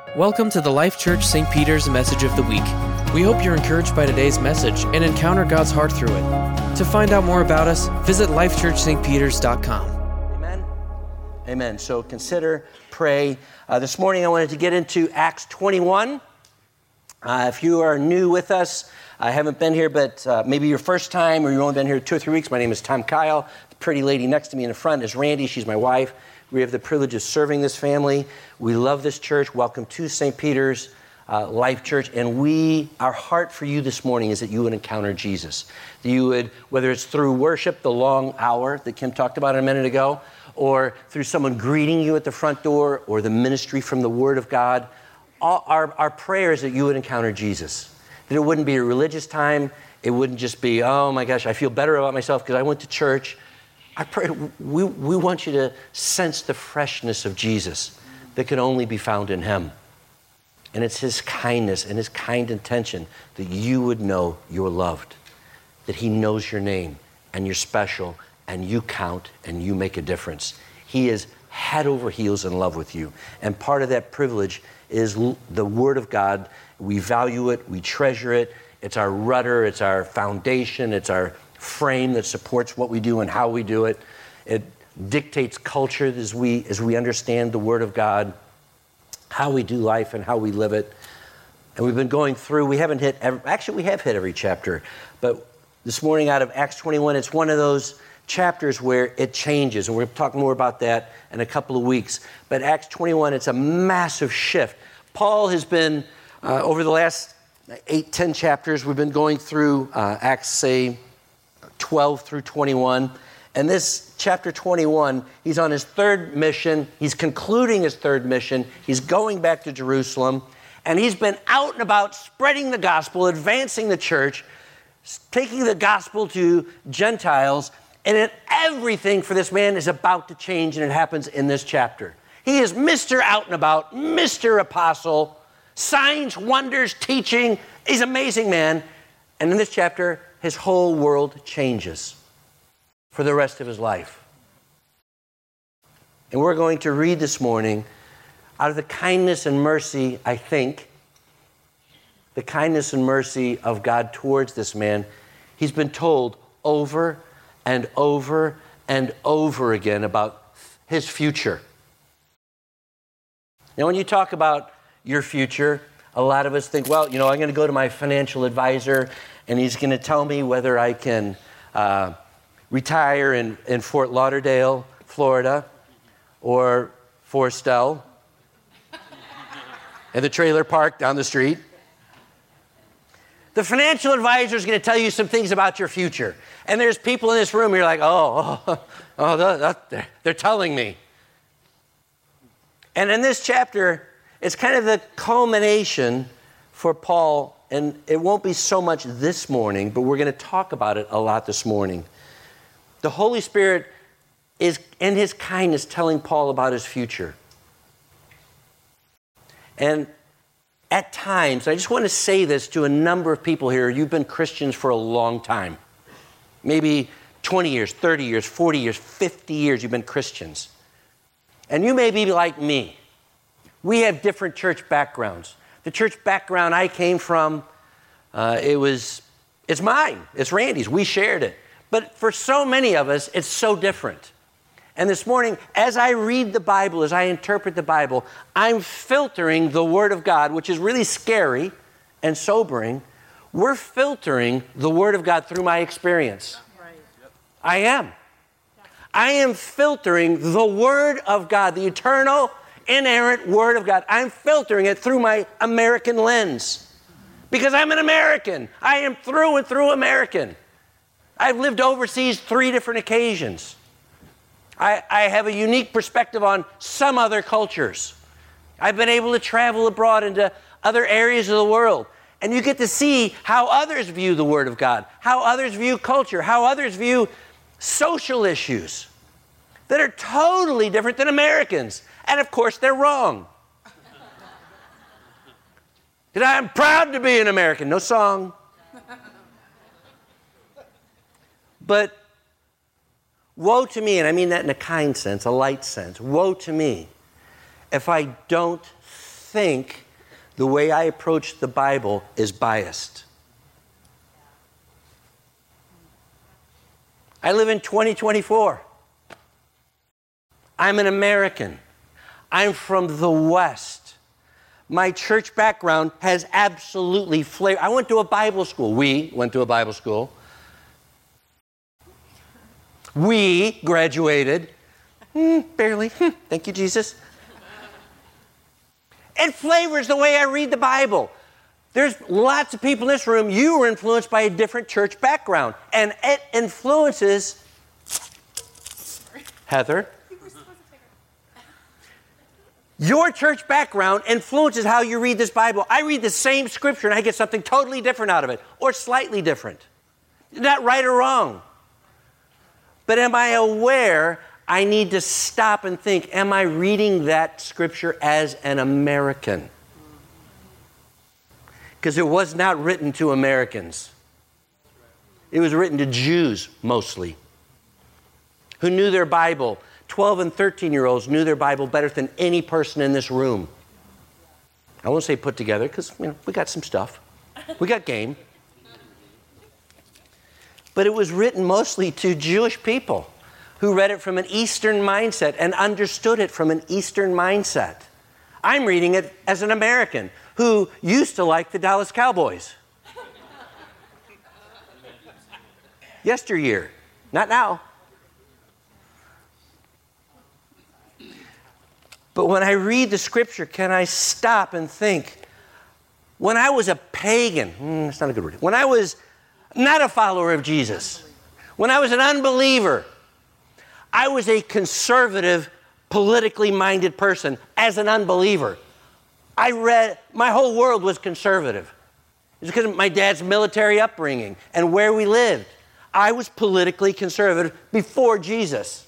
Welcome to the Life Church St. Peter's Message of the Week. We hope you're encouraged by today's message and encounter God's heart through it. To find out more about us, visit lifechurchstpeters.com. Amen. Amen. So consider, pray. This morning I wanted to get into Acts 21. If you are new with us, I haven't been here, but maybe your first time or you've only been here 2 or 3 weeks. My name is Tom Kyle. The pretty lady next to me in the front is Randy. She's my wife. We have the privilege of serving this family. We love this church. Welcome to St. Peter's Life Church. And our heart for you this morning is that you would encounter Jesus. That you would, whether it's through worship, the long hour that Kim talked about a minute ago, or through someone greeting you at the front door, or the ministry from the Word of God, our prayer is that you would encounter Jesus. That it wouldn't be a religious time. It wouldn't just be, oh my gosh, I feel better about myself because I went to church. I pray we want you to sense the freshness of Jesus that can only be found in Him. And it's His kindness and His kind intention that you would know you're loved, that He knows your name and you're special and you count and you make a difference. He is head over heels in love with you. And part of that privilege is the Word of God. We value it, we treasure it. It's our rudder, it's our foundation, it's our frame that supports what we do and how we do it. It dictates culture as we understand the Word of God, how we do life and how we live it. And we've been going through, we have hit every chapter, but this morning out of Acts 21, it's one of those chapters where it changes, and we're going to talk more about that in a couple of weeks. But Acts 21, it's a massive shift. Paul has been, over the last 8-10 chapters, we've been going through Acts, say, 12 through 21. And this chapter 21, he's on his third mission. He's concluding his third mission. He's going back to Jerusalem. And he's been out and about spreading the gospel, advancing the church, taking the gospel to Gentiles. And everything for this man is about to change, and it happens in this chapter. He is Mr. Out and About, Mr. Apostle, signs, wonders, teaching. He's an amazing man. And in this chapter, his whole world changes for the rest of his life. And we're going to read this morning, out of the kindness and mercy, I think, the kindness and mercy of God towards this man. He's been told over and over and over again about his future. Now, when you talk about your future, a lot of us think, well, I'm going to go to my financial advisor and he's going to tell me whether I can retire in Fort Lauderdale, Florida, or Forestell, at the trailer park down the street. The financial advisor is going to tell you some things about your future. And there's people in this room, you're like, they're telling me. And in this chapter, it's kind of the culmination for Paul, and it won't be so much this morning, but we're going to talk about it a lot this morning. The Holy Spirit is, in His kindness, telling Paul about his future. And at times, I just want to say this to a number of people here, you've been Christians for a long time. Maybe 20 years, 30 years, 40 years, 50 years you've been Christians. And you may be like me. We have different church backgrounds. The church background I came from, it's mine. It's Randy's. We shared it. But for so many of us, it's so different. And this morning, as I read the Bible, as I interpret the Bible, I'm filtering the Word of God, which is really scary and sobering. We're filtering the Word of God through my experience. Right. I am. I am filtering the Word of God, the eternal, inerrant Word of God. I'm filtering it through my American lens because I'm an American. I am through and through American. I've lived overseas 3 different occasions. I have a unique perspective on some other cultures. I've been able to travel abroad into other areas of the world. And you get to see how others view the Word of God, how others view culture, how others view social issues that are totally different than Americans. And of course, they're wrong. And I'm proud to be an American. No song. But woe to me, and I mean that in a kind sense, a light sense. Woe to me if I don't think the way I approach the Bible is biased. I live in 2024. I'm an American. I'm from the West. My church background has absolutely flavor. I went to a Bible school. We went to a Bible school. We graduated. Barely. Thank you, Jesus. It flavors the way I read the Bible. There's lots of people in this room, you were influenced by a different church background. And it influences Heather. Your church background influences how you read this Bible. I read the same scripture and I get something totally different out of it, or slightly different. Not right or wrong. But am I aware I need to stop and think, am I reading that scripture as an American? Because it was not written to Americans. It was written to Jews, mostly, who knew their Bible. 12 and 13-year-olds knew their Bible better than any person in this room. I won't say put together, because we got some stuff. We got game. But it was written mostly to Jewish people who read it from an Eastern mindset and understood it from an Eastern mindset. I'm reading it as an American who used to like the Dallas Cowboys. Yesteryear, not now. But when I read the scripture, can I stop and think, when I was a pagan, that's not a good word, when I was not a follower of Jesus, when I was an unbeliever, I was a conservative, politically minded person as an unbeliever. My whole world was conservative. It's because of my dad's military upbringing and where we lived. I was politically conservative before Jesus.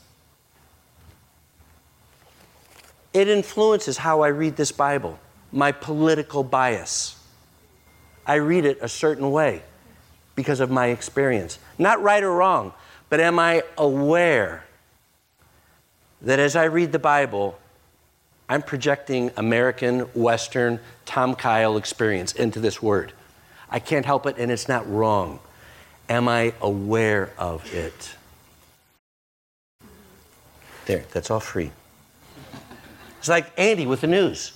It influences how I read this Bible, my political bias. I read it a certain way because of my experience. Not right or wrong, but am I aware that as I read the Bible, I'm projecting American, Western, Tom Kyle experience into this word? I can't help it, and it's not wrong. Am I aware of it? There, that's all free. It's like Andy with the news.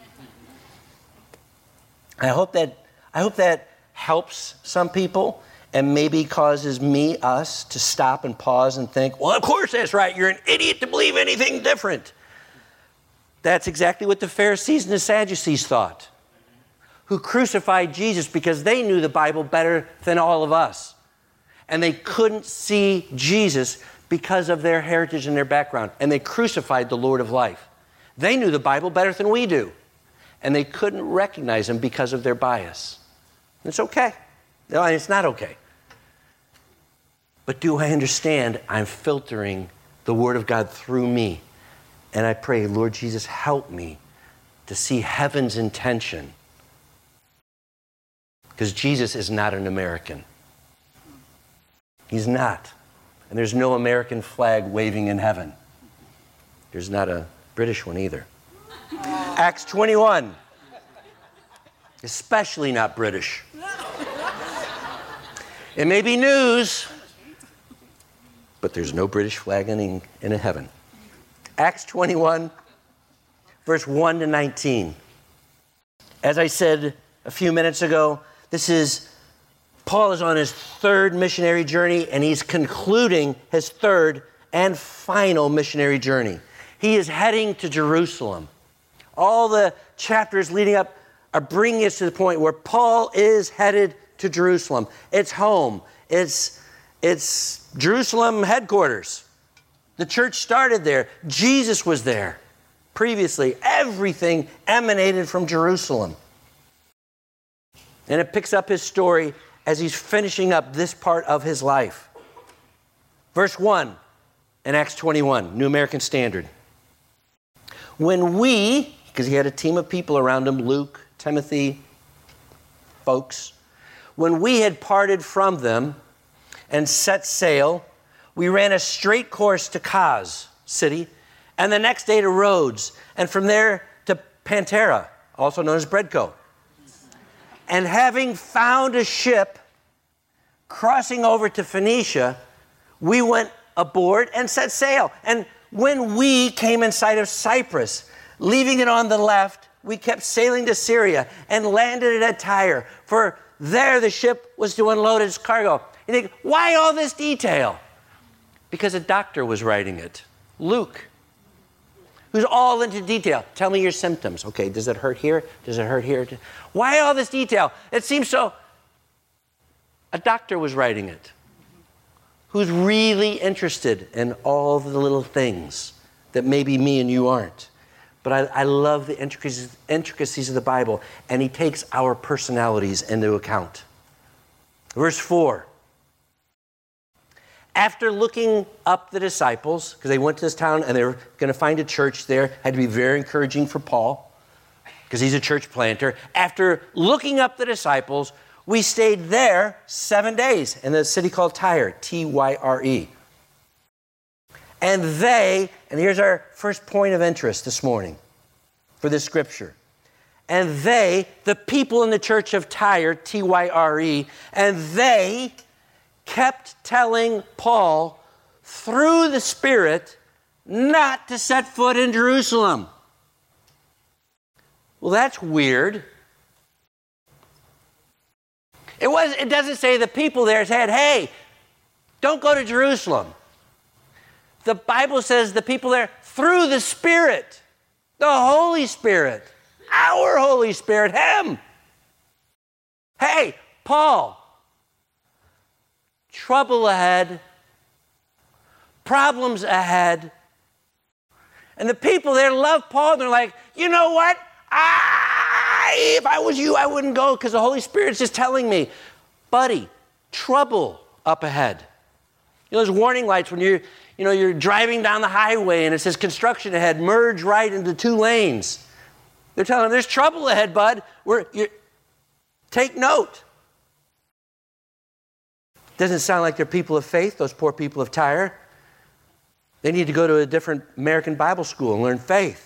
I hope that helps some people and maybe causes us to stop and pause and think, well, of course that's right. You're an idiot to believe anything different. That's exactly what the Pharisees and the Sadducees thought, who crucified Jesus because they knew the Bible better than all of us. And they couldn't see Jesus because of their heritage and their background. And they crucified the Lord of life. They knew the Bible better than we do. And they couldn't recognize him because of their bias. It's okay. No, it's not okay. But do I understand I'm filtering the Word of God through me? And I pray, Lord Jesus, help me to see heaven's intention. Because Jesus is not an American. He's not. And there's no American flag waving in heaven. There's not a British one either. Acts 21. Especially not British. It may be news, but there's no British flag in heaven. Acts 21, verse 1 to 19. As I said a few minutes ago, Paul is on his third missionary journey, and he's concluding his third and final missionary journey. He is heading to Jerusalem. All the chapters leading up are bringing us to the point where Paul is headed to Jerusalem. It's home. It's Jerusalem headquarters. The church started there. Jesus was there previously. Everything emanated from Jerusalem. And it picks up his story as he's finishing up this part of his life. Verse 1 in Acts 21, New American Standard. When we, because he had a team of people around him, Luke, Timothy, folks, when we had parted from them and set sail, we ran a straight course to Kos city, and the next day to Rhodes, and from there to Patara, also known as Breadco. And having found a ship crossing over to Phoenicia, we went aboard and set sail. And when we came in sight of Cyprus, leaving it on the left, we kept sailing to Syria and landed it at Tyre. For there the ship was to unload its cargo. You think, why all this detail? Because a doctor was writing it, Luke, who's all into detail. Tell me your symptoms. Okay, does it hurt here? Does it hurt here? Why all this detail? It seems so. A doctor was writing it, who's really interested in all the little things that maybe me and you aren't. But I love the intricacies of the Bible, and he takes our personalities into account. Verse 4. After looking up the disciples, because they went to this town and they were going to find a church there, had to be very encouraging for Paul, because he's a church planter. After looking up the disciples, we stayed there 7 days in a city called Tyre, Tyre. And here's our first point of interest this morning for this scripture. And they, the people in the church of Tyre, Tyre, and they kept telling Paul through the Spirit not to set foot in Jerusalem. Well, that's weird. It doesn't say the people there said, hey, don't go to Jerusalem. The Bible says the people there, through the Spirit, the Holy Spirit, our Holy Spirit, him. Hey, Paul, trouble ahead, problems ahead. And the people there love Paul, and they're like, you know what? If I was you, I wouldn't go, because the Holy Spirit's just telling me, buddy, trouble up ahead. You know, those warning lights when you're driving down the highway and it says construction ahead, merge right into 2 lanes. They're telling them, there's trouble ahead, bud. Take note. Doesn't sound like they're people of faith, those poor people of Tyre. They need to go to a different American Bible school and learn faith.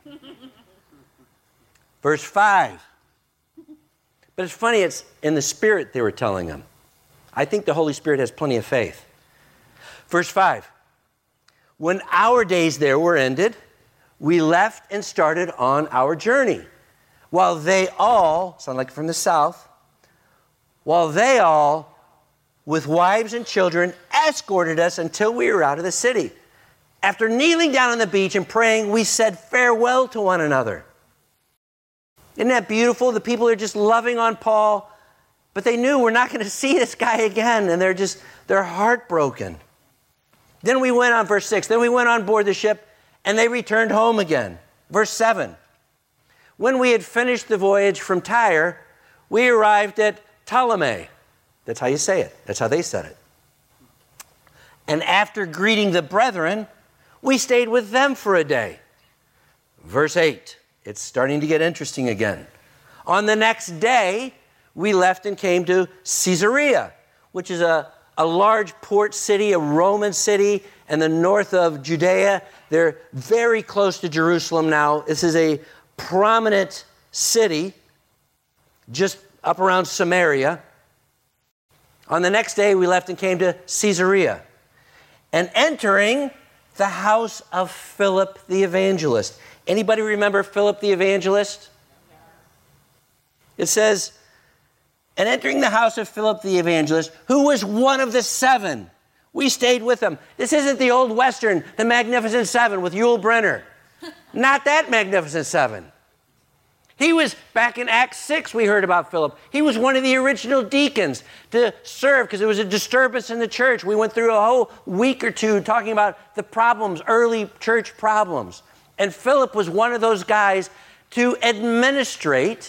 Verse 5. But it's funny, it's in the Spirit they were telling them. I think the Holy Spirit has plenty of faith. Verse 5. When our days there were ended, we left and started on our journey. While they all, sound like from the south, while they all, with wives and children, escorted us until we were out of the city. After kneeling down on the beach and praying, we said farewell to one another. Isn't that beautiful? The people are just loving on Paul, but they knew we're not going to see this guy again, and they're heartbroken. Then we went on, verse 6, then we went on board the ship, and they returned home again. Verse 7, when we had finished the voyage from Tyre, we arrived at Ptolemy. That's how you say it. That's how they said it. And after greeting the brethren, we stayed with them for a day. Verse 8, it's starting to get interesting again. On the next day, we left and came to Caesarea, which is a large port city, a Roman city, in the north of Judea. They're very close to Jerusalem now. This is a prominent city, just up around Samaria. On the next day, we left and came to Caesarea. And entering the house of Philip the evangelist. Anybody remember Philip the evangelist? It says, and entering the house of Philip the evangelist, who was one of the 7, we stayed with him. This isn't the old Western, the Magnificent Seven with Yul Brynner. Not that Magnificent Seven. He was, back in Acts 6, we heard about Philip. He was one of the original deacons to serve because there was a disturbance in the church. We went through a whole week or 2 talking about the problems, early church problems. And Philip was one of those guys to administrate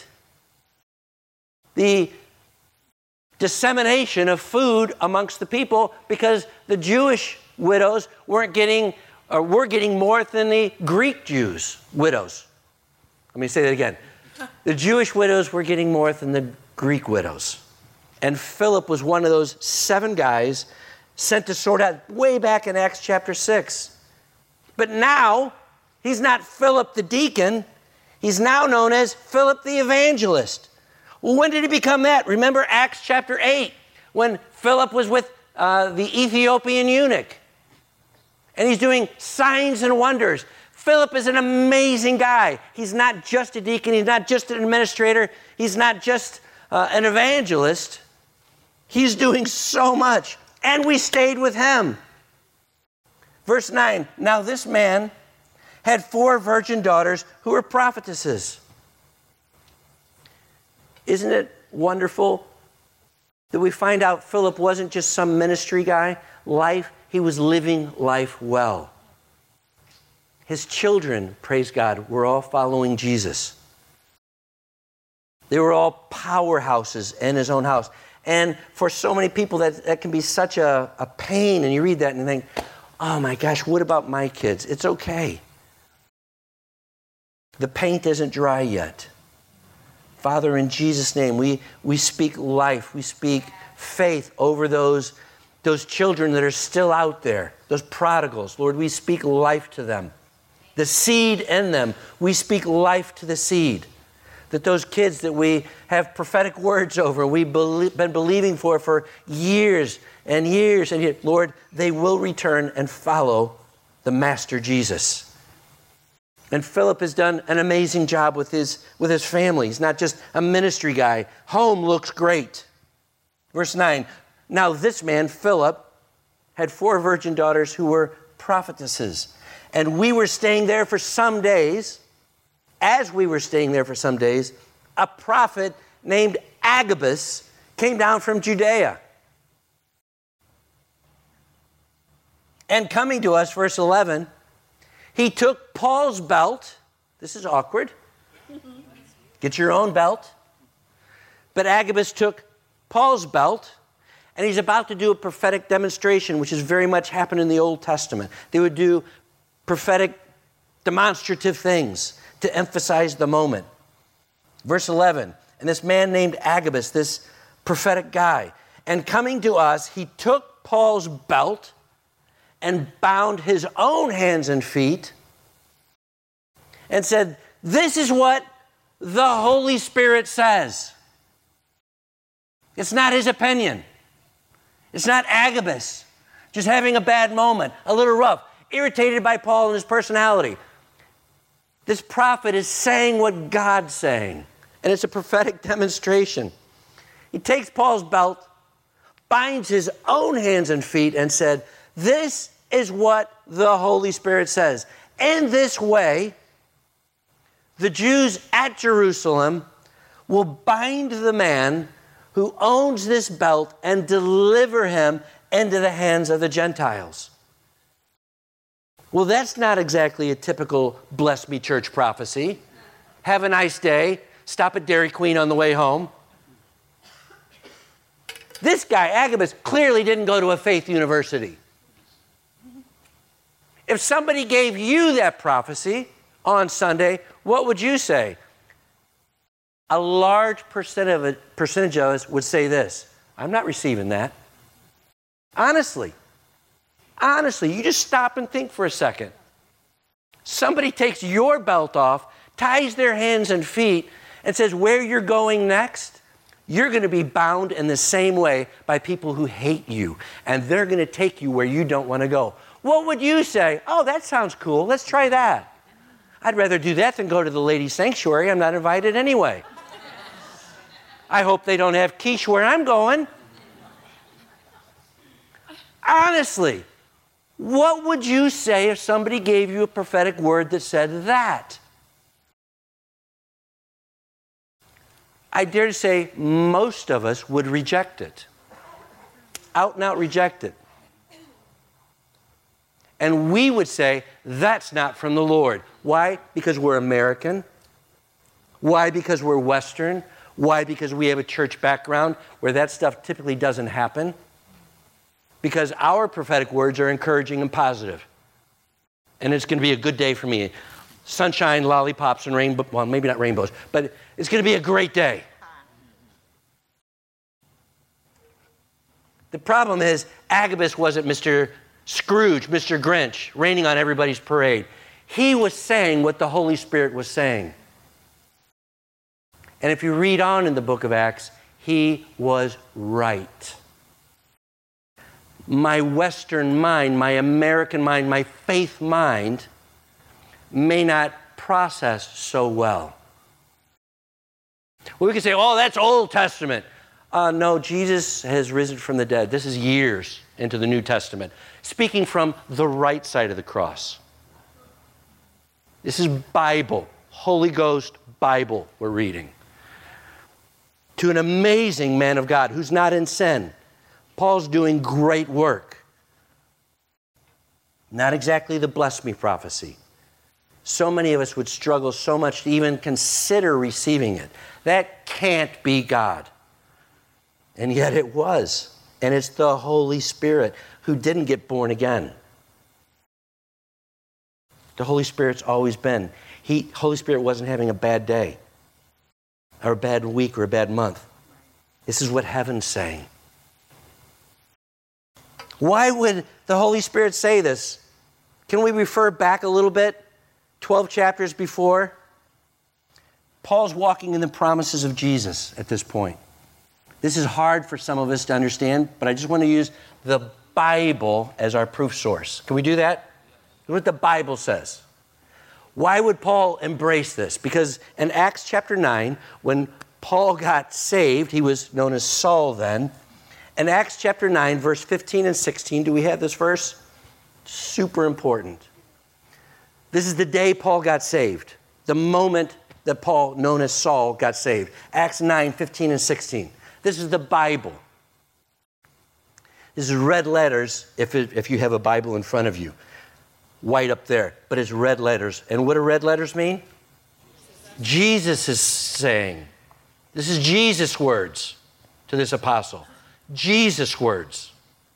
the dissemination of food amongst the people because the Jewish widows were getting more than the Greek Jews' widows. Let me say that again. The Jewish widows were getting more than the Greek widows. And Philip was one of those 7 guys sent to sort out way back in Acts chapter 6. But now, he's not Philip the deacon. He's now known as Philip the Evangelist. Well, when did he become that? Remember Acts chapter 8, when Philip was with the Ethiopian eunuch, and he's doing signs and wonders. Philip is an amazing guy. He's not just a deacon. He's not just an administrator. He's not just an evangelist. He's doing so much. And we stayed with him. Verse 9, now this man had 4 virgin daughters who were prophetesses. Isn't it wonderful that we find out Philip wasn't just some ministry guy? He was living life well. His children, praise God, were all following Jesus. They were all powerhouses in his own house. And for so many people, that can be such a pain. And you read that and you think, oh my gosh, what about my kids? It's okay. The paint isn't dry yet. Father, in Jesus' name, we speak life. We speak faith over those children that are still out there, those prodigals. Lord, we speak life to them. The seed in them, we speak life to the seed. That those kids that we have prophetic words over, we've been believing for years and years and years, Lord, they will return and follow the Master Jesus. And Philip has done an amazing job with his family. He's not just a ministry guy. Home looks great. Verse 9, now this man, Philip, had 4 virgin daughters who were prophetesses. And we were staying there for some days. As we were staying there for some days, a prophet named Agabus came down from Judea. And coming to us, verse 11, he took Paul's belt. This is awkward. Get your own belt. But Agabus took Paul's belt, and he's about to do a prophetic demonstration, which is very much happened in the Old Testament. They would do prophetic demonstrative things to emphasize the moment. Verse 11, and this man named Agabus, this prophetic guy, and coming to us, he took Paul's belt and bound his own hands and feet and said, this is what the Holy Spirit says. It's not his opinion. It's not Agabus just having a bad moment, a little rough, irritated by Paul and his personality. This prophet is saying what God's saying, and it's a prophetic demonstration. He takes Paul's belt, binds his own hands and feet, and said, this is what the Holy Spirit says. In this way, the Jews at Jerusalem will bind the man who owns this belt and deliver him into the hands of the Gentiles. Well, that's not exactly a typical bless me church prophecy. Have a nice day. Stop at Dairy Queen on the way home. This guy, Agabus, clearly didn't go to a faith university. If somebody gave you that prophecy on Sunday, what would you say? A large percentage of us would say this: I'm not receiving that. Honestly, you just stop and think for a second. Somebody takes your belt off, ties their hands and feet, and says where you're going next, you're going to be bound in the same way by people who hate you, and they're going to take you where you don't want to go. What would you say? Oh, that sounds cool. Let's try that. I'd rather do that than go to the ladies' sanctuary. I'm not invited anyway. I hope they don't have quiche where I'm going. Honestly, what would you say if somebody gave you a prophetic word that said that? I dare to say most of us would reject it. Out and out reject it. And we would say, that's not from the Lord. Why? Because we're American. Why? Because we're Western. Why? Because we have a church background where that stuff typically doesn't happen. Because our prophetic words are encouraging and positive. And it's going to be a good day for me. Sunshine, lollipops, and rainbow. Well, maybe not rainbows, but it's going to be a great day. The problem is, Agabus wasn't Mr. Scrooge, Mr. Grinch, raining on everybody's parade. He was saying what the Holy Spirit was saying. And if you read on in the book of Acts, he was right. My Western mind, my American mind, my faith mind may not process so well. We can say, oh, that's Old Testament. No, Jesus has risen from the dead. This is years into the New Testament, speaking from the right side of the cross. This is Bible, Holy Ghost Bible we're reading. To an amazing man of God who's not in sin. Paul's doing great work. Not exactly the bless me prophecy. So many of us would struggle so much to even consider receiving it. That can't be God. And yet it was. And it's the Holy Spirit who didn't get born again. The Holy Spirit's always been. Holy Spirit wasn't having a bad day or a bad week or a bad month. This is what heaven's saying. Why would the Holy Spirit say this? Can we refer back a little bit? 12 chapters before. Paul's walking in the promises of Jesus at this point. This is hard for some of us to understand, but I just want to use the Bible as our proof source. Can we do that? What the Bible says. Why would Paul embrace this? Because in Acts chapter 9, when Paul got saved, he was known as Saul then. In Acts chapter 9, verse 15 and 16, do we have this verse? Super important. This is the day Paul got saved. The moment that Paul, known as Saul, got saved. Acts 9, 15 and 16. This is the Bible. This is red letters if you have a Bible in front of you. White up there, but it's red letters. And what do red letters mean? Jesus is saying. This is Jesus' words to this apostle. Jesus' words.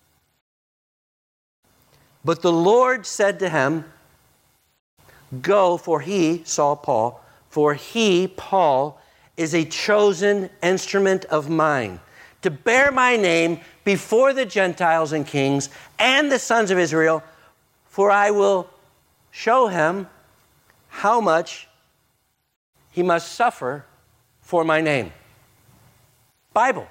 But the Lord said to him, go, for he, Saul, Paul, for he, Paul, is a chosen instrument of mine to bear my name before the Gentiles and kings and the sons of Israel, for I will show him how much he must suffer for my name. Bible.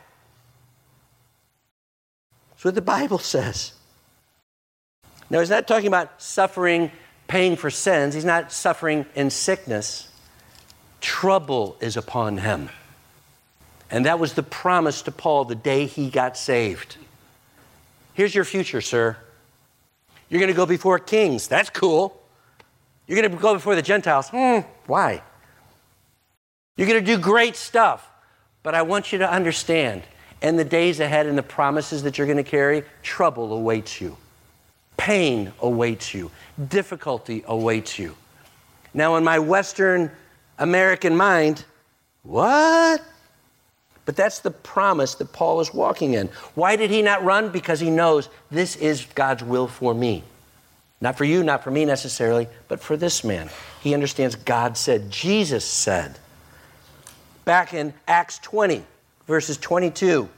That's what the Bible says. Now, he's not talking about suffering, paying for sins. He's not suffering in sickness. Trouble is upon him. And that was the promise to Paul the day he got saved. Here's your future, sir. You're going to go before kings. That's cool. You're going to go before the Gentiles. Why? You're going to do great stuff. But I want you to understand, in the days ahead and the promises that you're going to carry, trouble awaits you. Pain awaits you. Difficulty awaits you. Now, in my Western American mind, what? But that's the promise that Paul is walking in. Why did he not run? Because he knows this is God's will for me. Not for you, not for me necessarily, but for this man. He understands God said, Jesus said. Back in Acts 20, verses 22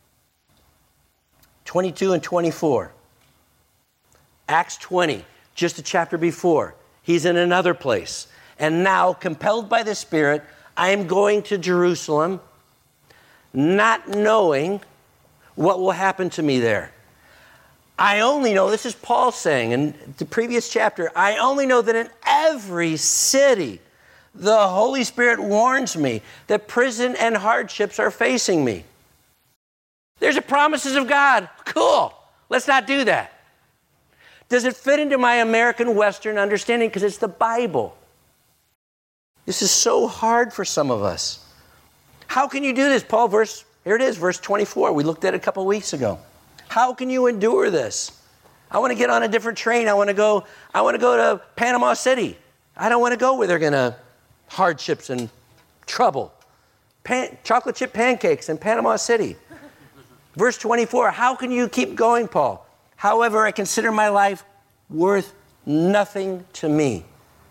and 24. Acts 20, just a chapter before. He's in another place. And now, compelled by the Spirit, I am going to Jerusalem, not knowing what will happen to me there. I only know, this is Paul saying in the previous chapter, I only know that in every city, the Holy Spirit warns me that prison and hardships are facing me. There's the promises of God. Cool. Let's not do that. Does it fit into my American Western understanding? Because it's the Bible. This is so hard for some of us. How can you do this? Paul, here it is, verse 24. We looked at it a couple weeks ago. How can you endure this? I want to get on a different train. I want to go to Panama City. I don't want to go where they're going to hardships and trouble. Chocolate chip pancakes in Panama City. Verse 24, how can you keep going, Paul? However, I consider my life worth nothing to me.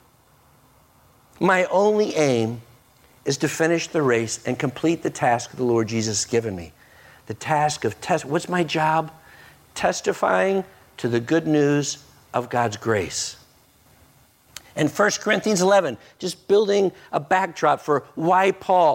My only aim is to finish the race and complete the task the Lord Jesus has given me. The task of what's my job? Testifying to the good news of God's grace. And 1 Corinthians 11, just building a backdrop for why Paul,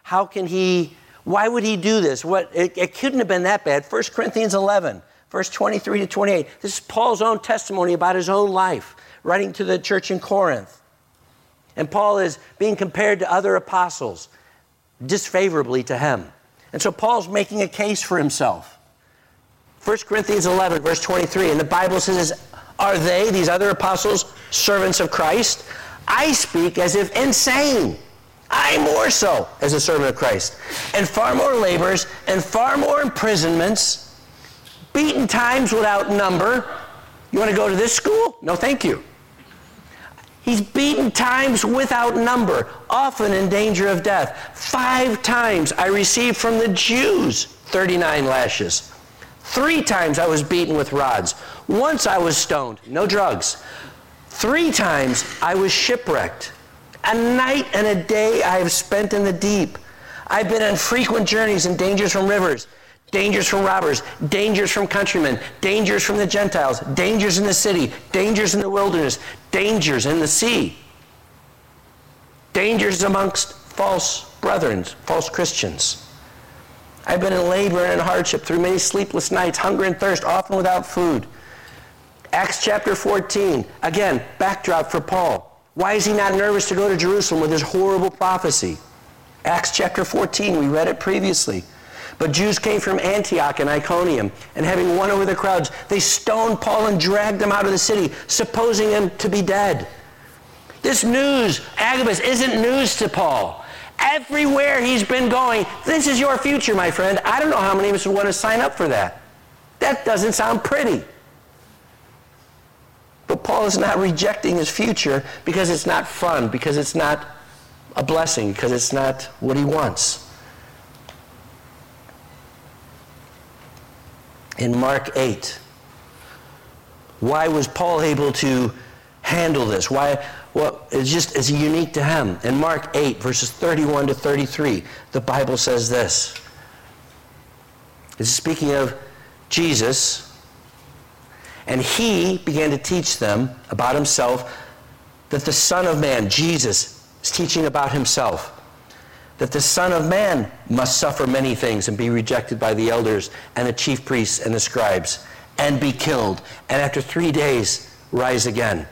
Why would he do this? It couldn't have been that bad. 1 Corinthians 11, verse 23 to 28. This is Paul's own testimony about his own life, writing to the church in Corinth. And Paul is being compared to other apostles, disfavorably to him. And so Paul's making a case for himself. 1 Corinthians 11, verse 23, and the Bible says, are they, these other apostles, servants of Christ? I speak as if insane. I more so as a servant of Christ. And far more labors and far more imprisonments, beaten times without number. You want to go to this school? No, thank you. He's beaten times without number, often in danger of death. 5 times I received from the Jews 39 lashes. 3 times I was beaten with rods. Once I was stoned, no drugs. 3 times I was shipwrecked. A night and a day I have spent in the deep. I've been on frequent journeys and dangers from rivers, dangers from robbers, dangers from countrymen, dangers from the Gentiles, dangers in the city, dangers in the wilderness, dangers in the sea, dangers amongst false brethren, false Christians. I've been in labor and in hardship through many sleepless nights, hunger and thirst, often without food. Acts chapter 14, again, backdrop for Paul. Why is he not nervous to go to Jerusalem with his horrible prophecy? Acts chapter 14, we read it previously. But Jews came from Antioch and Iconium, and having won over the crowds, they stoned Paul and dragged him out of the city, supposing him to be dead. This news, Agabus, isn't news to Paul. Everywhere he's been going, this is your future, my friend. I don't know how many of us would want to sign up for that. That doesn't sound pretty. But Paul is not rejecting his future because it's not fun, because it's not a blessing, because it's not what he wants. In Mark 8, why was Paul able to handle this? Why? Well, it's unique to him. In Mark 8, verses 31 to 33, the Bible says this. It's speaking of Jesus. And he began to teach them about himself, that the Son of Man, Jesus, is teaching about himself, that the Son of Man must suffer many things and be rejected by the elders and the chief priests and the scribes and be killed, and after 3 days rise again.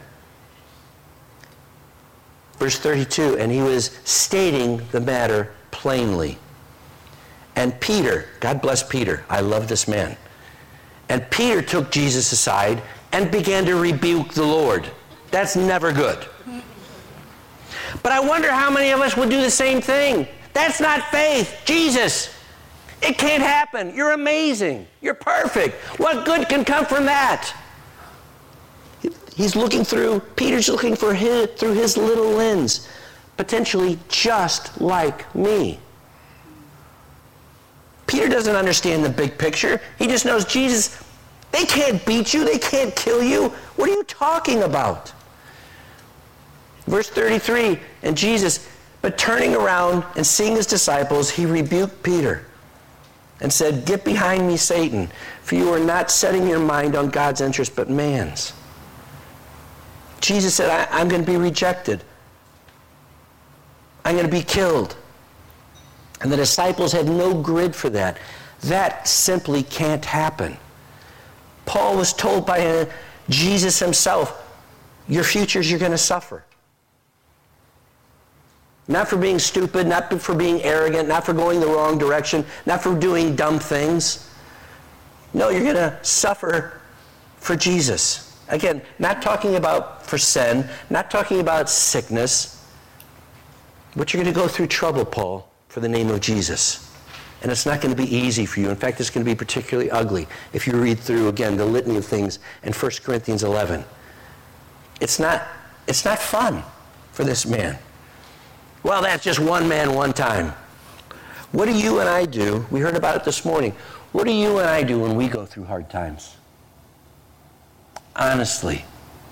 Verse 32, and he was stating the matter plainly. And Peter, God bless Peter, I love this man. And Peter took Jesus aside and began to rebuke the Lord. That's never good. But I wonder how many of us would do the same thing. That's not faith. Jesus, it can't happen. You're amazing. You're perfect. What good can come from that? Peter's looking through his little lens, potentially just like me. Peter doesn't understand the big picture. He just knows, Jesus, they can't beat you. They can't kill you. What are you talking about? Verse 33, and Jesus, but turning around and seeing his disciples, he rebuked Peter and said, get behind me, Satan, for you are not setting your mind on God's interest, but man's. Jesus said, I'm going to be rejected. I'm going to be killed. And the disciples had no grid for that. That simply can't happen. Paul was told by Jesus himself, your futures you're going to suffer. Not for being stupid, not for being arrogant, not for going the wrong direction, not for doing dumb things. No, you're going to suffer for Jesus. Again, not talking about for sin, not talking about sickness, but you're going to go through trouble, Paul, for the name of Jesus. And it's not going to be easy for you. In fact, it's going to be particularly ugly if you read through, again, the litany of things in 1 Corinthians 11. It's not fun for this man. Well, that's just one man, one time. What do you and I do? We heard about it this morning. What do you and I do when we go through hard times? Honestly.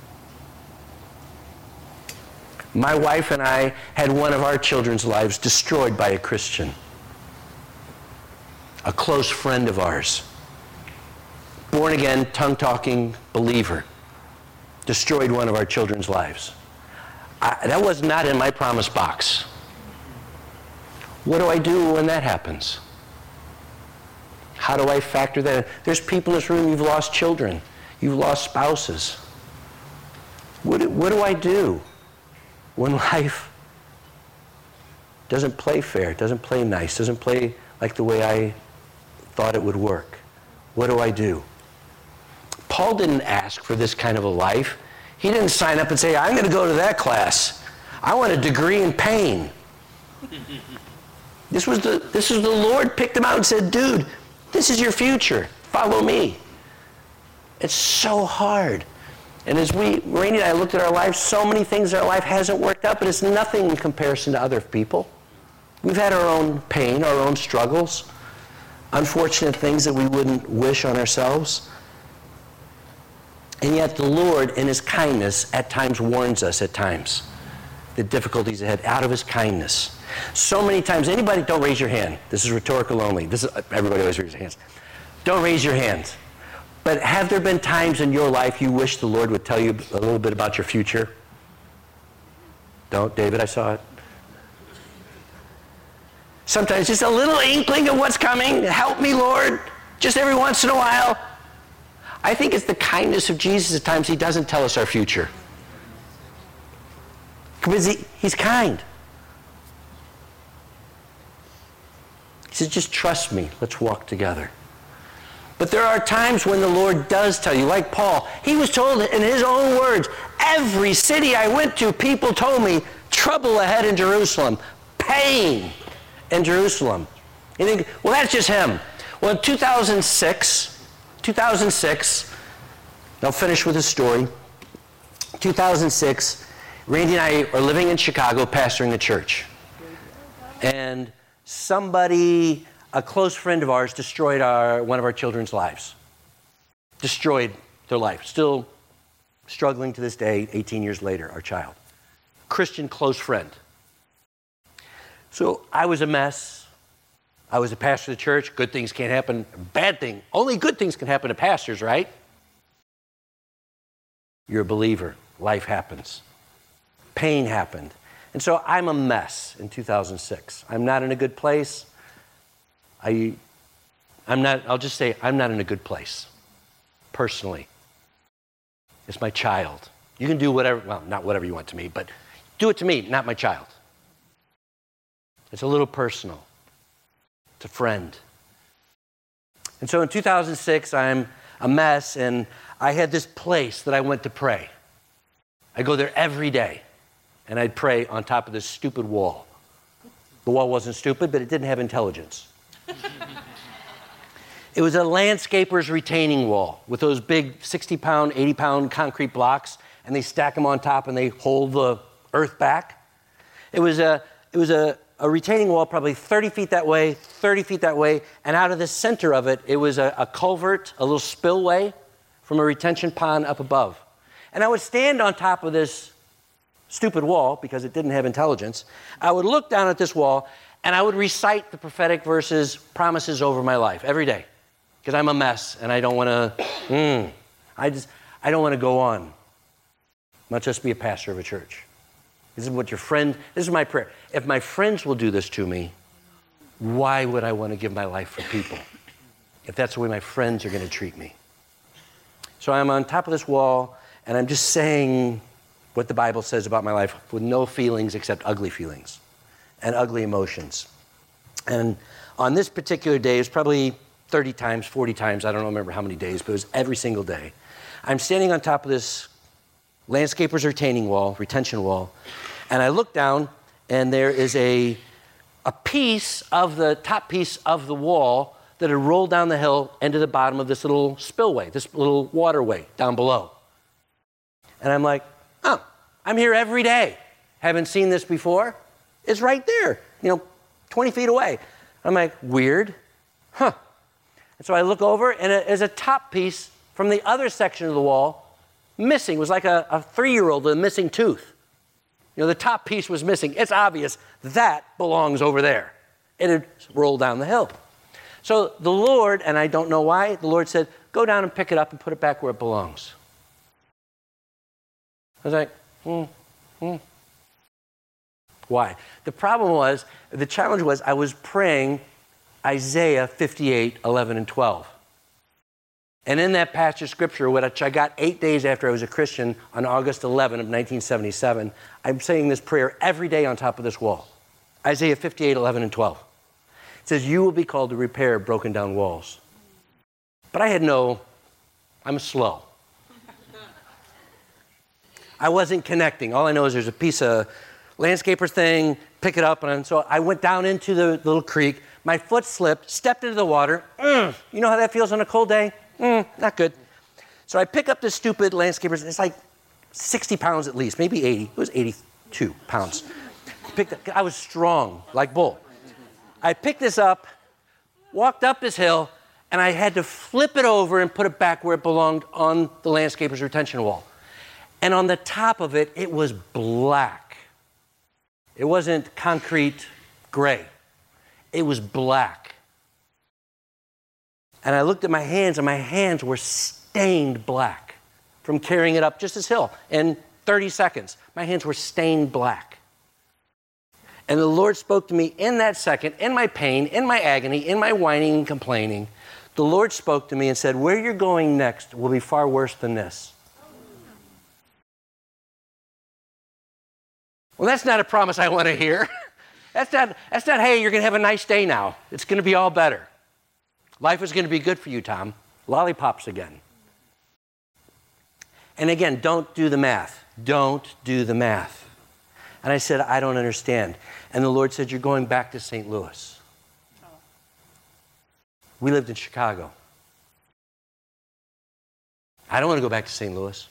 My wife and I had one of our children's lives destroyed by a Christian. A close friend of ours. Born again, tongue-talking believer. Destroyed one of our children's lives. That was not in my promise box. What do I do when that happens? How do I factor that in? There's people in this room, you've lost children. You've lost spouses. What do I do when life doesn't play fair, doesn't play nice, doesn't play like the way I thought it would work? What do I do? Paul didn't ask for this kind of a life. He didn't sign up and say, I'm going to go to that class. I want a degree in pain. This is the Lord picked him out and said, dude, this is your future. Follow me. It's so hard. And as Randy and I looked at our lives, so many things in our life hasn't worked out, but it's nothing in comparison to other people. We've had our own pain, our own struggles, unfortunate things that we wouldn't wish on ourselves. And yet the Lord, in his kindness, at times warns us at times the difficulties ahead out of his kindness. So many times, anybody, don't raise your hand. This is rhetorical only. Everybody always raises their hands. Don't raise your hands. But have there been times in your life you wish the Lord would tell you a little bit about your future? Don't, David, I saw it. Sometimes just a little inkling of what's coming. Help me, Lord, just every once in a while. I think it's the kindness of Jesus at times he doesn't tell us our future. Because he's kind. He says, just trust me. Let's walk together. But there are times when the Lord does tell you, like Paul. He was told in his own words, every city I went to, people told me, trouble ahead in Jerusalem, pain in Jerusalem. You think, well, that's just him. Well, in 2006, I'll finish with a story. 2006, Randy and I are living in Chicago, pastoring a church. And somebody, a close friend of ours, destroyed one of our children's lives. Destroyed their life. Still struggling to this day, 18 years later, our child. Christian close friend. So I was a mess. I was a pastor of the church. Good things can't happen. Bad thing. Only good things can happen to pastors, right? You're a believer. Life happens. Pain happened. And so I'm a mess in 2006. I'm not in a good place. I'll just say I'm not in a good place. Personally. It's my child. You can do whatever, well, not whatever you want to me, but do it to me, not my child. It's a little personal. It's a friend. And so in 2006, I'm a mess, and I had this place that I went to pray. I go there every day, and I'd pray on top of this stupid wall. The wall wasn't stupid, but it didn't have intelligence. It was a landscaper's retaining wall with those big 60-pound, 80-pound concrete blocks, and they stack them on top, and they hold the earth back. It was a retaining wall probably 30 feet that way, 30 feet that way, and out of the center of it, it was a culvert, a little spillway from a retention pond up above. And I would stand on top of this stupid wall, because it didn't have intelligence. I would look down at this wall, and I would recite the prophetic verses, promises over my life every day, because I'm a mess, and I don't want to, I don't want to go on, not just be a pastor of a church. This is my prayer. If my friends will do this to me, why would I want to give my life for people? If that's the way my friends are going to treat me. So I'm on top of this wall, and I'm just saying what the Bible says about my life with no feelings except ugly feelings and ugly emotions. And on this particular day, it's probably 30 times, 40 times, I don't remember how many days, but it was every single day. I'm standing on top of this landscaper's retention wall, and I look down, and there is a piece of the top piece of the wall that had rolled down the hill into the bottom of this little spillway, this little waterway down below. And I'm like, oh, I'm here every day. Haven't seen this before. It's right there, 20 feet away. I'm like, weird, huh? And so I look over, and it is a top piece from the other section of the wall missing. It was like a 3-year-old with a missing tooth. The top piece was missing. It's obvious that belongs over there. It had rolled down the hill. So the Lord, and I don't know why, the Lord said, go down and pick it up and put it back where it belongs. I was like, Why? The challenge was I was praying Isaiah 58, 11, and 12. And in that passage of scripture, which I got 8 days after I was a Christian on August 11 of 1977, I'm saying this prayer every day on top of this wall. Isaiah 58, 11, and 12. It says, you will be called to repair broken down walls. But I'm slow. I wasn't connecting. All I know is there's a piece of landscaper thing, pick it up, and so I went down into the little creek. My foot slipped, stepped into the water. You know how that feels on a cold day? Not good. So I pick up this stupid landscaper. It's like 60 pounds at least, maybe 80. It was 82 pounds. I was strong, like bull. I picked this up, walked up this hill, and I had to flip it over and put it back where it belonged on the landscaper's retention wall. And on the top of it, it was black. It wasn't concrete gray. It was black. And I looked at my hands, and my hands were stained black from carrying it up just this hill. In 30 seconds, my hands were stained black. And the Lord spoke to me in that second, in my pain, in my agony, in my whining and complaining. The Lord spoke to me and said, where you're going next will be far worse than this. Well, that's not a promise I want to hear. That's not, hey, you're going to have a nice day now. It's going to be all better. Life is going to be good for you, Tom. Lollipops again. And again, don't do the math. Don't do the math. And I said, I don't understand. And the Lord said, you're going back to St. Louis. We lived in Chicago. I don't want to go back to St. Louis.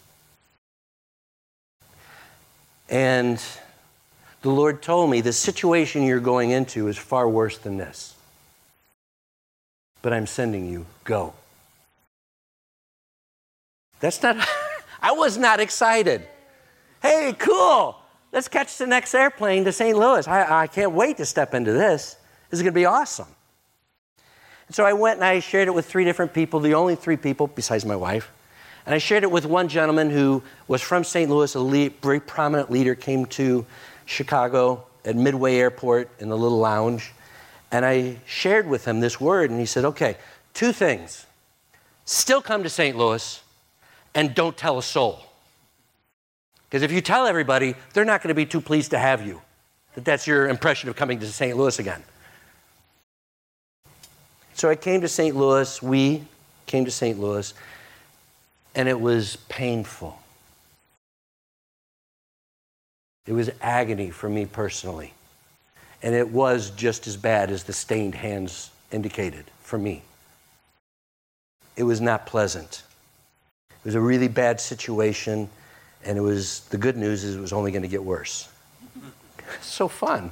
And the Lord told me the situation you're going into is far worse than this. But I'm sending you, go. I was not excited. Hey, cool. Let's catch the next airplane to St. Louis. I can't wait to step into this. This is going to be awesome. And so I went and I shared it with 3 different people, the only 3 people besides my wife. And I shared it with one gentleman who was from St. Louis, a very prominent leader, came to Chicago at Midway Airport in the little lounge. And I shared with him this word, and he said, okay, 2 things. Still come to St. Louis, and don't tell a soul. Because if you tell everybody, they're not going to be too pleased to have you. That's your impression of coming to St. Louis again. So I came to St. Louis, we came to St. Louis, and it was painful. It was agony for me personally. And it was just as bad as the stained hands indicated for me. It was not pleasant. It was a really bad situation, and the good news is it was only going to get worse. So fun.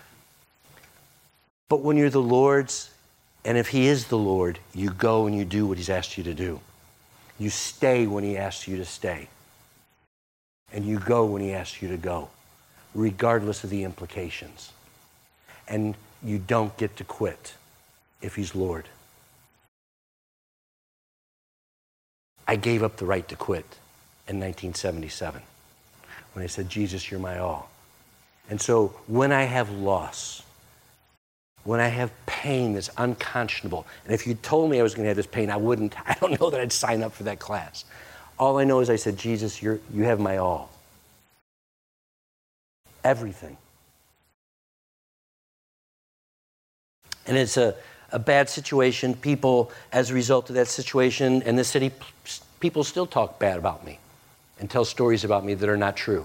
But when you're the Lord's, and if He is the Lord, you go and you do what He's asked you to do. You stay when He asks you to stay. And you go when He asks you to go, regardless of the implications. And you don't get to quit if He's Lord. I gave up the right to quit in 1977 when I said, Jesus, you're my all. And so when I have loss, when I have pain that's unconscionable, and if you told me I was going to have this pain, I don't know that I'd sign up for that class. All I know is I said, Jesus, you have my all. Everything. And it's a bad situation. People, as a result of that situation in the city, people still talk bad about me and tell stories about me that are not true.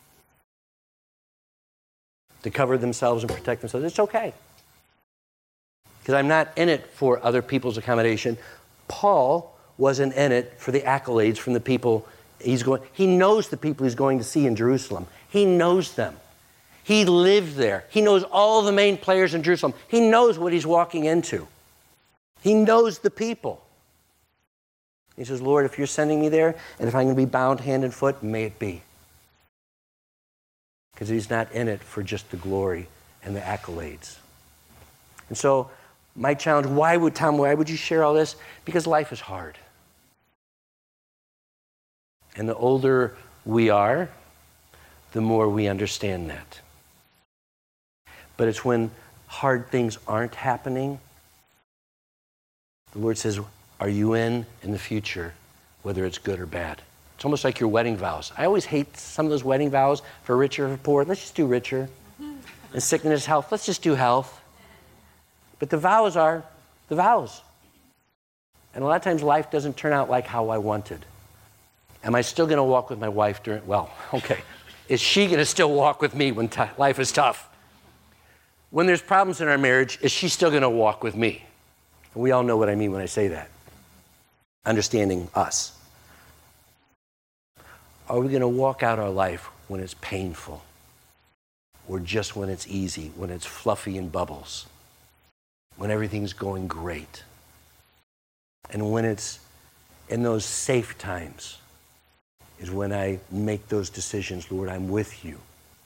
To cover themselves and protect themselves, it's okay. Because I'm not in it for other people's accommodation. Paul wasn't in it for the accolades from the people he knows the people he's going to see in Jerusalem. He knows them. He lived there. He knows all the main players in Jerusalem. He knows what he's walking into. He knows the people. He says, Lord, if you're sending me there, and if I'm going to be bound hand and foot, may it be. Because he's not in it for just the glory and the accolades. And so, my challenge, why would you share all this? Because life is hard. And the older we are, the more we understand that. But it's when hard things aren't happening. The Lord says, are you in the future, whether it's good or bad? It's almost like your wedding vows. I always hate some of those wedding vows for richer or poor. Let's just do richer. And sickness, health, let's just do health. But the vows are the vows. And a lot of times life doesn't turn out like how I wanted. Am I still going to walk with my wife during, is she going to still walk with me when life is tough? When there's problems in our marriage, is she still going to walk with me? And we all know what I mean when I say that. Understanding us. Are we going to walk out our life when it's painful? Or just when it's easy, when it's fluffy and bubbles? When everything's going great? And when it's in those safe times is when I make those decisions. Lord, I'm with you.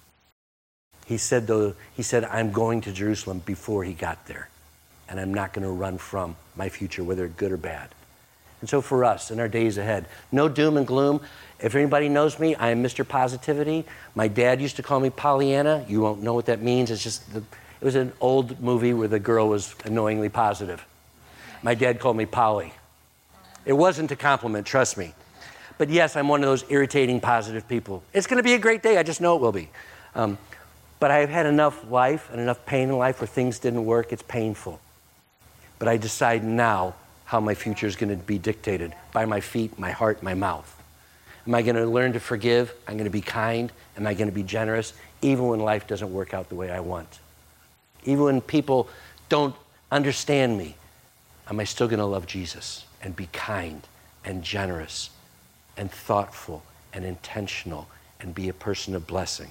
He said, I'm going to Jerusalem before he got there. And I'm not going to run from my future, whether good or bad. And so for us, in our days ahead, no doom and gloom. If anybody knows me, I am Mr. Positivity. My dad used to call me Pollyanna. You won't know what that means. It was an old movie where the girl was annoyingly positive. My dad called me Polly. It wasn't a compliment, trust me. But yes, I'm one of those irritating, positive people. It's going to be a great day. I just know it will be. But I've had enough life and enough pain in life where things didn't work. It's painful. But I decide now how my future is going to be dictated by my feet, my heart, my mouth. Am I going to learn to forgive? I'm going to be kind. Am I going to be generous? Even when life doesn't work out the way I want. Even when people don't understand me, am I still going to love Jesus and be kind and generous and thoughtful and intentional and be a person of blessing?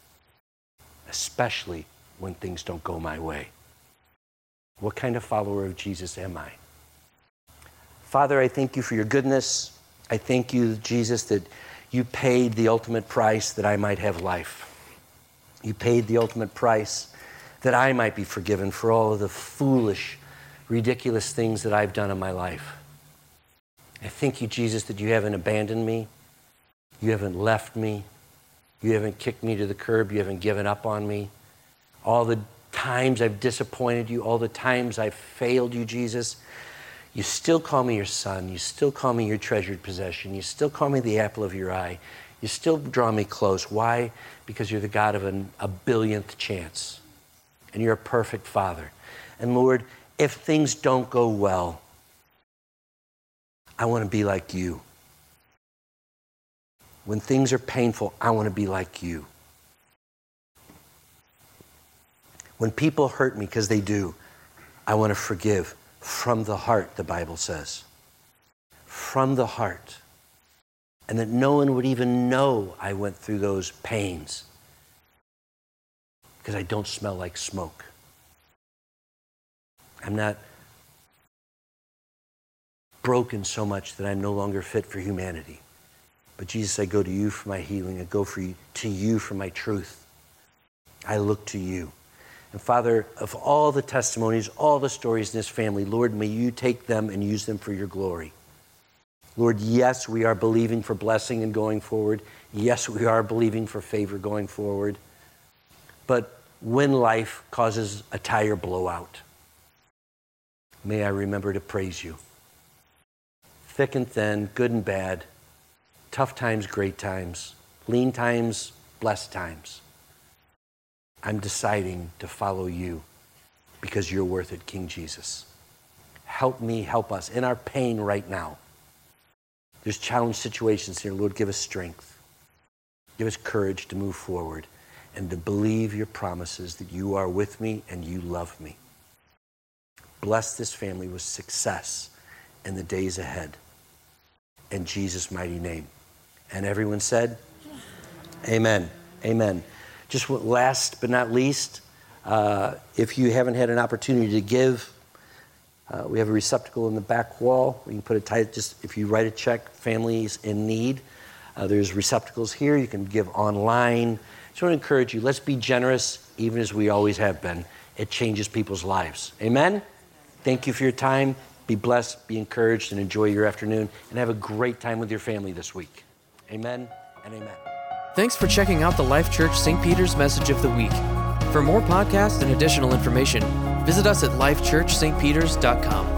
Especially when things don't go my way. What kind of follower of Jesus am I? Father, I thank you for your goodness. I thank you, Jesus, that you paid the ultimate price that I might have life. You paid the ultimate price that I might be forgiven for all of the foolish, ridiculous things that I've done in my life. I thank you, Jesus, that you haven't abandoned me. You haven't left me. You haven't kicked me to the curb. You haven't given up on me. All the times I've disappointed you, all the times I've failed you, Jesus, you still call me your son. You still call me your treasured possession. You still call me the apple of your eye. You still draw me close. Why? Because you're the God of a billionth chance. And you're a perfect Father. And Lord, if things don't go well, I want to be like you. When things are painful, I want to be like you. When people hurt me, because they do, I want to forgive from the heart, the Bible says. From the heart. And that no one would even know I went through those pains. Because I don't smell like smoke. I'm not broken so much that I'm no longer fit for humanity. But Jesus, I go to you for my healing. I go to you for my truth. I look to you. And Father, of all the testimonies, all the stories in this family, Lord, may you take them and use them for your glory. Lord, yes, we are believing for blessing and going forward. Yes, we are believing for favor going forward. But when life causes a tire blowout, may I remember to praise you. Thick and thin, good and bad, tough times, great times, lean times, blessed times. I'm deciding to follow you because you're worth it, King Jesus. Help me, help us in our pain right now. There's challenge situations here. Lord, give us strength. Give us courage to move forward and to believe your promises that you are with me and you love me. Bless this family with success in the days ahead. In Jesus' mighty name. And everyone said, amen. Amen. Just last but not least, if you haven't had an opportunity to give, we have a receptacle in the back wall. You can put it tight, just if you write a check, families in need. There's receptacles here. You can give online. Just want to encourage you, let's be generous, even as we always have been. It changes people's lives. Amen? Thank you for your time. Be blessed, be encouraged, and enjoy your afternoon. And have a great time with your family this week. Amen and amen. Thanks for checking out the Life Church St. Peter's Message of the Week. For more podcasts and additional information, visit us at lifechurchstpeters.com.